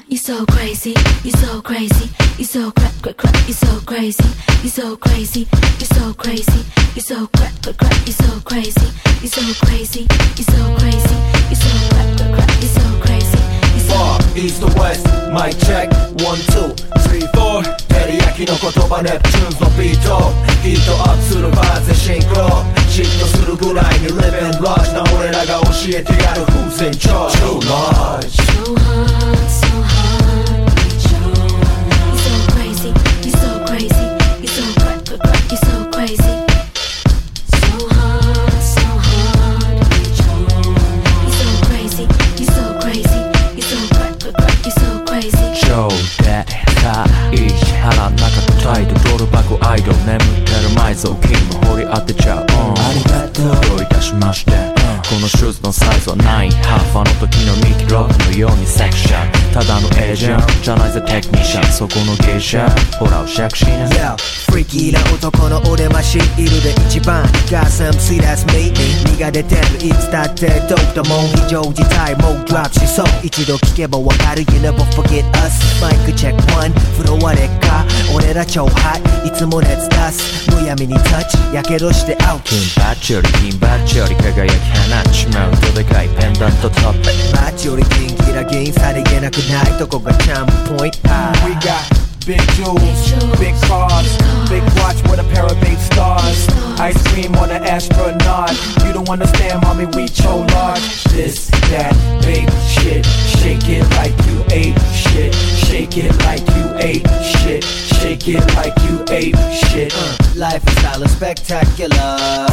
You're so crazy, you're so crazy, you're so you're so crazy, you're so crazy, you're so crazy, you're so you're so crazy, you're so crazy, you're so crazy, you're so you're so crazy. Far east to west, mic check 1, 2, 3, 4照り焼きの言葉ネプチューンズのビートヒートアップするバーズでシンクロ嫉妬するぐらいに Live and large な俺らが教えてやる Who's in charge? Too large So hard, so hard You're so crazy, you're so crazy You're so you're so crazy So hard, so hard You're so crazy, you're so crazy You're so you're so crazy 超でかい腹の中叩いてドル箱アイドル眠ってる埋蔵金も掘り当てちゃう、ありがとうどういたしまして、このシューズのサイズは9ハーフあの時のミキロックのようにセクシャンただのエージェントじゃないぜテクニシャンそこの芸者ほらおしゃくしな Yo フリーキーな男の俺マシールで一番 Got some sweet ass me 身が出てるいつだってドープだもん非常事態もうドラップしそう一度聞けばわかる You never forget us マイクチェック1フロア劣化俺ら超ハイいつも熱出すむやみにタッチやけどしてアウト金バッチより金バッチより輝き放ちまうどでかいペンダントトップバッチよりキンキラ銀さりげなくないとこがチャームポイント We got big jewels, big cars, big watch with a pair of big stars Ice cream on an astronaut You don't understand mommy we so large This, that, babe, shit Shake it like you ate shit Shake it like you ate shit Shake it like you ate shit Life is style is spectacular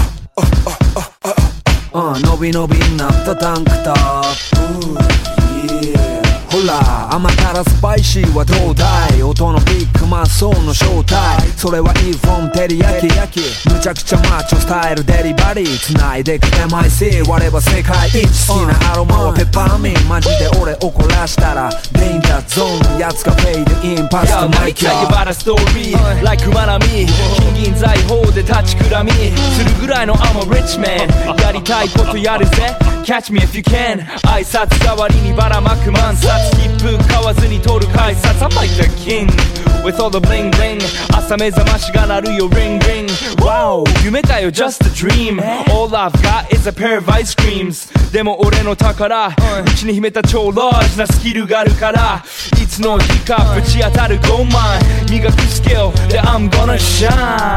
伸び伸びになったタンクトップほら甘辛スパイシーはどうだい音のビッグマンソーの正体それはいいフォン照り焼きむちゃくちゃマッチョスタイルデリバリー繋いでく MIC 割れば世界一好きなアロマはペッパーミンマジで俺怒らしたらデンジャーゾーンやつがフェイドインパスとマイキャー about a story like マナミ金銀財宝で立ちくらみするぐらいの I'm a rich man やりたいことやるぜ Catch me if you can 挨拶代わりにばらまく万冊切符買わずに取る改札 I'm like the king with all the bling bling 朝目覚ましが鳴るよ ring ring Wow 夢かよ just a dream All I've got is a pair of ice creams でも俺の宝うちに秘めた超ラージなスキルがあるからいつの日かぶち当たる5枚磨くスキルで I'm gonna shine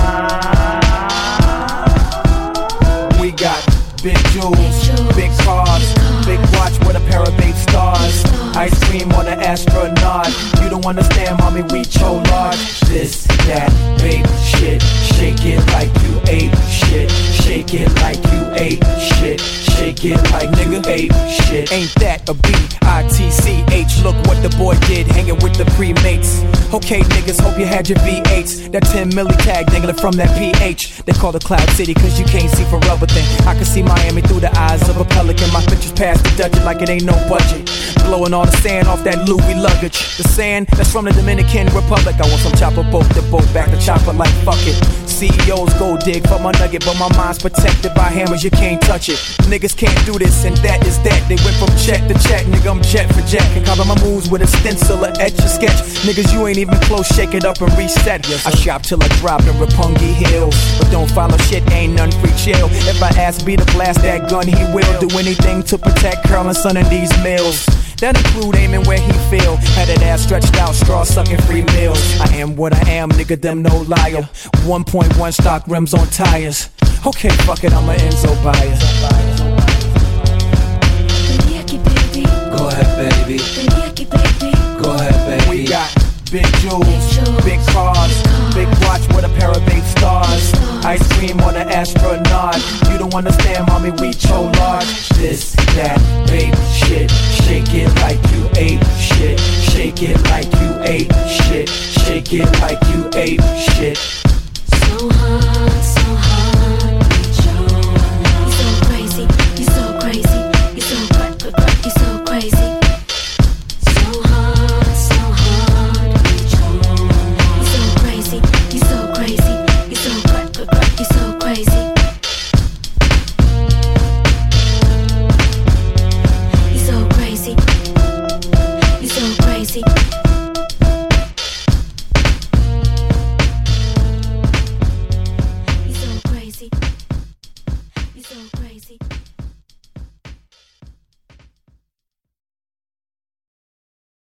We got big jewels, big cars, big watch with a pair of big stars Ice cream on an astronaut You don't understand mommy we so large This, that, babe, shit Shake it like you ate shit Shake it like you ate shit Shake it like nigga ate shit Ain't that a B-I-T-C-H Look what the boy did hanging with the pre-mates Okay niggas hope you had your V8s That 10 milli tag dangling from that PH They call it Cloud City cause you can't see forever thing I can see Miami through the eyes of a pelican My pictures past the Dutch like it ain't no budget Blowing all the sand off that Louis luggage The sand that's from the Dominican Republic I want some chopper boat to boat back to chopper like fuck it CEOs go dig for my nugget But my mind's protected by hammers you can't touch it Niggas can't do this and that is that They went from check to check Nigga I'm jet for jet Can cover my moves with a stencil or etch a sketch Niggas you ain't even close shake it up and reset I shop till I drop in Rapungi Hills But don't follow shit ain't none free chill If I ask B to blast that gun he will Do anything to protect Curl and Son in these mills That include aiming where he feel Had that ass stretched out, straw sucking free meals I am what I am, nigga, them no liar 1.1 stock rims on tires Okay, fuck it, I'm a Enzo buyer Go ahead, baby Go ahead, baby We got big jewels, big cars Big watch with a pair of big stars Ice cream on an astronaut You don't understand, mommy, we so large This, that, babe, shit Shake it like you ate shit Shake it like you ate shit Shake it like you ate shit So hard, so hard You're so crazy, you're so crazy You're so you're so crazy So hard, so hard You're so crazy, you're so crazy You're so you're so crazy You're so crazy You're so crazy crazy. You're so crazy.